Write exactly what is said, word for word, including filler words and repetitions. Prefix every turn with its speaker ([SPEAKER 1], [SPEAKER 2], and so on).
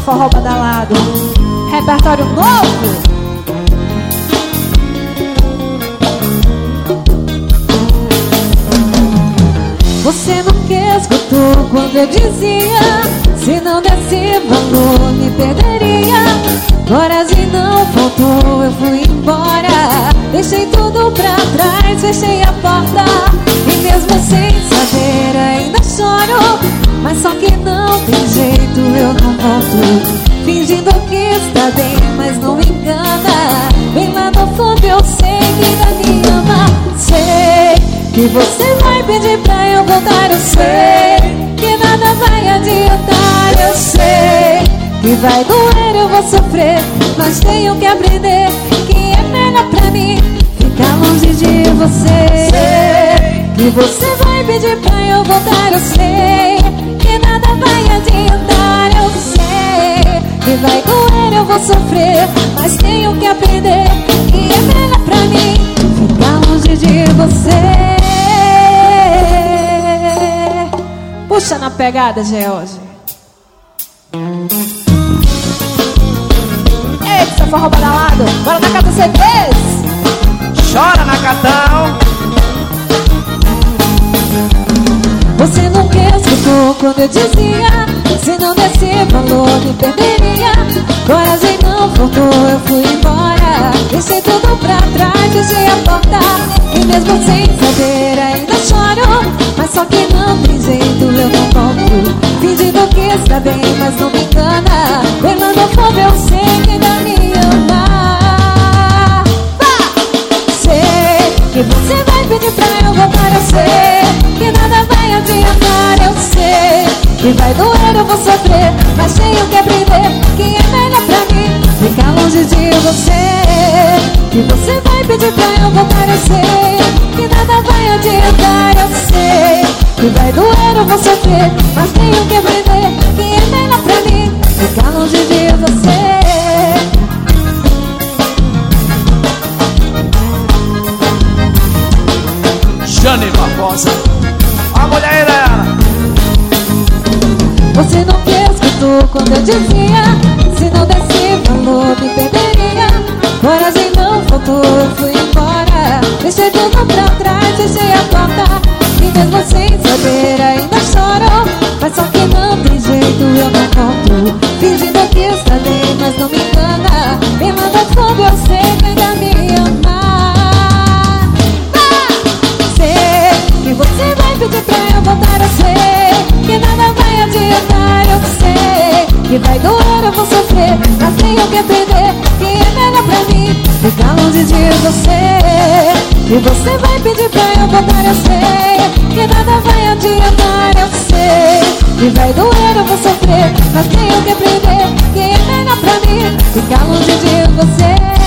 [SPEAKER 1] Forró Badalado, repertório novo. Você nunca escutou quando eu dizia: se não desse valor me perderia. Coragem não faltou, eu fui embora. Deixei tudo pra trás, fechei a porta. E mesmo sem saber ainda choro. Mas só que não tem jeito, eu não volto. Fingindo que está bem, mas não me engana. Bem lá no fundo eu sei que ainda me ama. Sei que você vai pedir pra eu voltar, eu sei que nada vai adiantar, eu sei que vai doer, eu vou sofrer, mas tenho que aprender que é melhor pra mim ficar longe de você. Sei que você vai pedir pra eu voltar, eu sei que nada vai adiantar, eu sei que vai doer, eu vou sofrer, mas tenho que aprender que é melhor pra mim ficar longe de você. Puxa na pegada, George. Eita, forró badalado. Bora na casa C três.
[SPEAKER 2] Chora, Macatão.
[SPEAKER 1] Você nunca escutou quando eu dizia: se não desse valor me perderia. Coragem não faltou, eu fui embora. Deixei tudo pra trás, fechei a porta. E mesmo sem saber ainda choro. Mas só que não tem jeito, eu não volto. Fingindo que está bem, mas não me engana. Pela no fundo eu sei que ainda me ama. Sei que você vai pedir pra eu voltar, eu sei que nada vai adiantar, eu sei que vai doer, eu vou sofrer, mas tenho que aprender que é melhor pra mim ficar longe de você. Que você vai pedir pra eu voltar, eu sei que nada vai adiantar, eu sei que vai doer, eu vou sofrer, mas tenho que aprender que é melhor pra mim ficar longe de você.
[SPEAKER 2] Jane Barbosa, a mulher era.
[SPEAKER 1] Você não escutou quando eu dizia: se não desse valor me perderia. Coragem não faltou, eu fui embora. Deixei tudo pra trás, fechei a porta. E mesmo sem saber ainda choro. Mas só que não tem jeito, eu não volto. Fingindo que está bem, mas não me engana. Me manda fogo, eu sei que ainda me ama. Sei que você vai pedir pra eu voltar, eu sei que nada vai adiantar, eu sei que vai doer, eu vou sofrer, mas tenho que aprender que é melhor pra mim ficar longe de você. E você vai pedir pra eu voltar, eu sei que nada vai adiantar, eu sei que vai doer, eu vou sofrer, mas tenho que aprender que é melhor pra mim ficar longe de você.